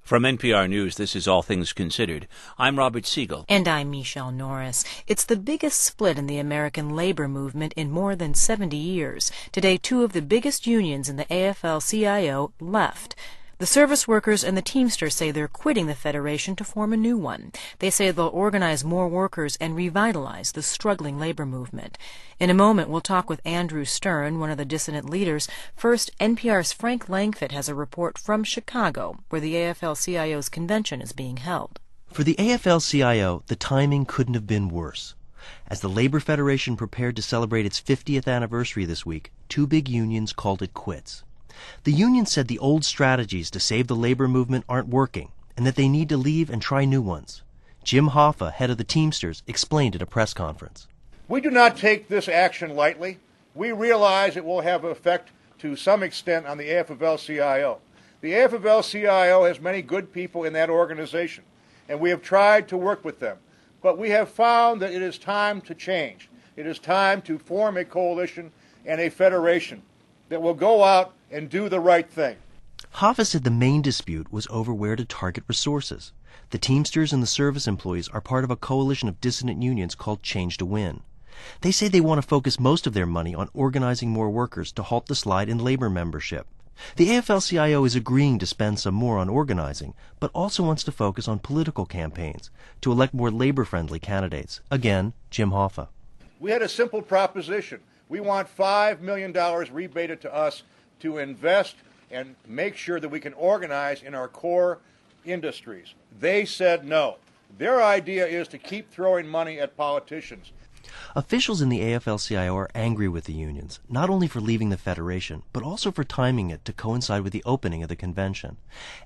From NPR News, this is All Things Considered. I'm Robert Siegel. And I'm Michelle Norris. It's the biggest split in the American labor movement in more than 70 years. Today, two of the biggest unions in the AFL-CIO left. The service workers and the Teamsters say they're quitting the federation to form a new one. They say they'll organize more workers and revitalize the struggling labor movement. In a moment, we'll talk with Andrew Stern, one of the dissident leaders. First, NPR's Frank Langfitt has a report from Chicago, where the AFL-CIO's convention is being held. For the AFL-CIO, the timing couldn't have been worse. As the Labor Federation prepared to celebrate its 50th anniversary this week, two big unions called it quits. The union said the old strategies to save the labor movement aren't working and that they need to leave and try new ones. Jim Hoffa, head of the Teamsters, explained at a press conference. We do not take this action lightly. We realize it will have an effect to some extent on the AFL-CIO. The AFL-CIO has many good people in that organization, and we have tried to work with them. But we have found that it is time to change. It is time to form a coalition and a federation that will go out and do the right thing. Hoffa said the main dispute was over where to target resources. The Teamsters and the service employees are part of a coalition of dissident unions called Change to Win. They say they want to focus most of their money on organizing more workers to halt the slide in labor membership. The AFL-CIO is agreeing to spend some more on organizing, but also wants to focus on political campaigns to elect more labor-friendly candidates. Again, Jim Hoffa. We had a simple proposition. We want $5 million rebated to us to invest and make sure that we can organize in our core industries. They said no. Their idea is to keep throwing money at politicians. Officials in the AFL-CIO are angry with the unions, not only for leaving the federation, but also for timing it to coincide with the opening of the convention.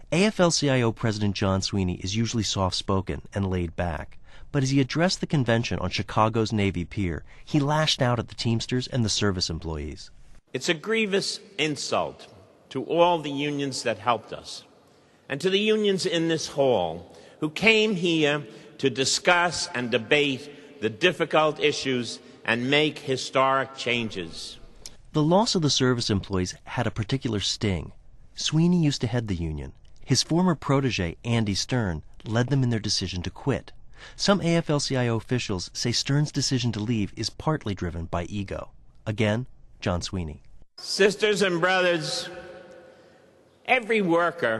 AFL-CIO President John Sweeney is usually soft-spoken and laid back, but as he addressed the convention on Chicago's Navy Pier, he lashed out at the Teamsters and the service employees. It's a grievous insult to all the unions that helped us, and to the unions in this hall who came here to discuss and debate the difficult issues and make historic changes. The loss of the service employees had a particular sting. Sweeney used to head the union. His former protege, Andy Stern, led them in their decision to quit. Some AFL-CIO officials say Stern's decision to leave is partly driven by ego. Again, John Sweeney. Sisters and brothers, every worker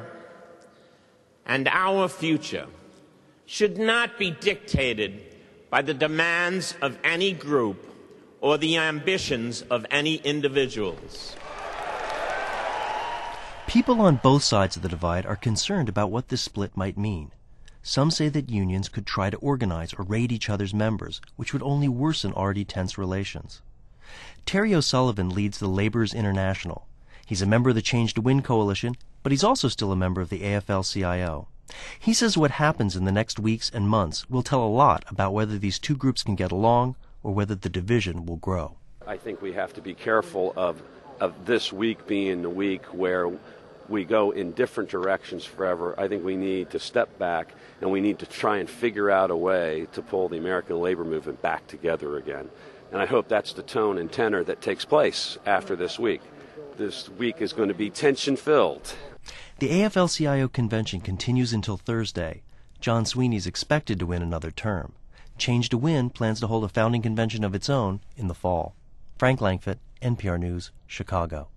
and our future should not be dictated by the demands of any group or the ambitions of any individuals. People on both sides of the divide are concerned about what this split might mean. Some say that unions could try to organize or raid each other's members, which would only worsen already tense relations. Terry O'Sullivan leads the Laborers International. He's a member of the Change to Win coalition, but he's also still a member of the AFL-CIO. He says what happens in the next weeks and months will tell a lot about whether these two groups can get along or whether the division will grow. I think we have to be careful of this week being the week where we go in different directions forever. I think we need to step back and we need to try and figure out a way to pull the American labor movement back together again. And I hope that's the tone and tenor that takes place after this week. This week is going to be tension-filled. The AFL-CIO convention continues until Thursday. John Sweeney is expected to win another term. Change to Win plans to hold a founding convention of its own in the fall. Frank Langfitt, NPR News, Chicago.